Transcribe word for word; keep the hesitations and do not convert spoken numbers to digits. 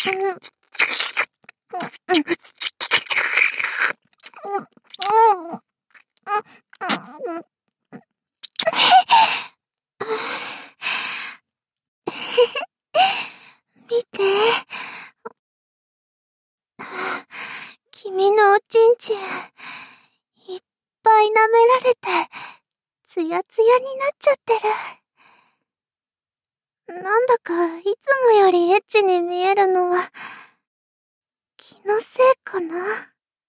見て。君のおちんちん、いっぱい舐められて、ツヤツヤになっちゃってる。なんだかいつもよりエッチに見えるのは、気のせいかな。